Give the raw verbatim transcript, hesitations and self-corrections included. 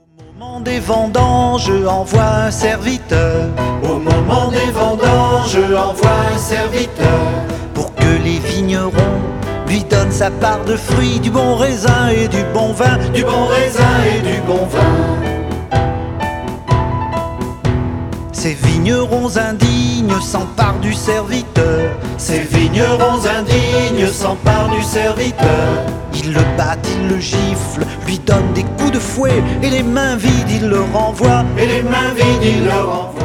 Au moment des vendanges, envoie un serviteur. Au moment des vendanges, envoie un serviteur. Pour que les vignerons lui donnent sa part de fruits, du bon raisin et du bon vin. Du bon raisin et du bon vin. Ces vignerons indignes s'emparent du serviteur. Ces vignerons indignes s'emparent du serviteur. Ils le battent, ils le giflent, lui donnent des coups de fouet, et les mains vides ils le renvoient. Et les mains vides ils le renvoient.